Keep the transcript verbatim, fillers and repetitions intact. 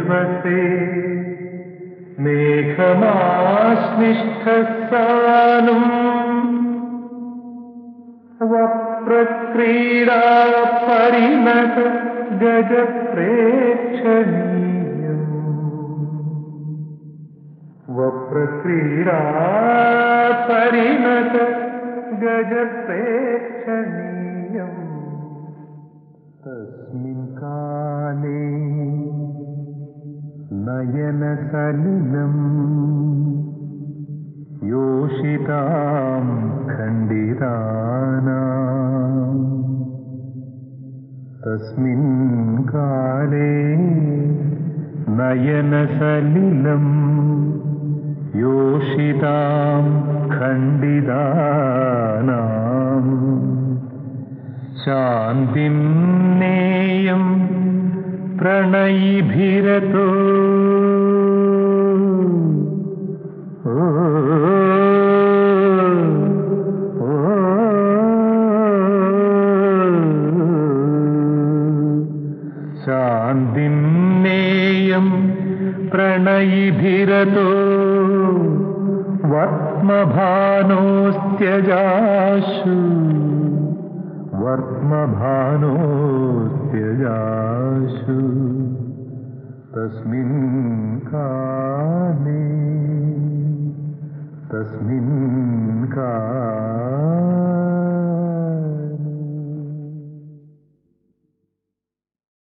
ദിവസേ മേഘമാശ്ലിഷ്ടസാനും വപ്രക്രീഡാ പരിണത ഗജപ്രേക്ഷണീയം വപ്രക്രീഡാ പരിണത ഗജപ്രേക്ഷണീയം തസ്മിൻ കാലേ നയനസലിലം യോഷിതാം ഖണ്ഡിതാനാം തസ്മിൻ കാലേ നയനസലിലം യോഷിതാം ഖണ്ഡിതാനാം ശാന്തിം നേയം പ്രണയിഭിരതോ ശാന്തിം നേയം പ്രണയിഭിരതോ വർത്മഭാനോസ്ത്യജാശു വർത്മഭാനോസ്ത്യജാശു തസ്മിൻ കാലേ തസ്മിൻ കാലേ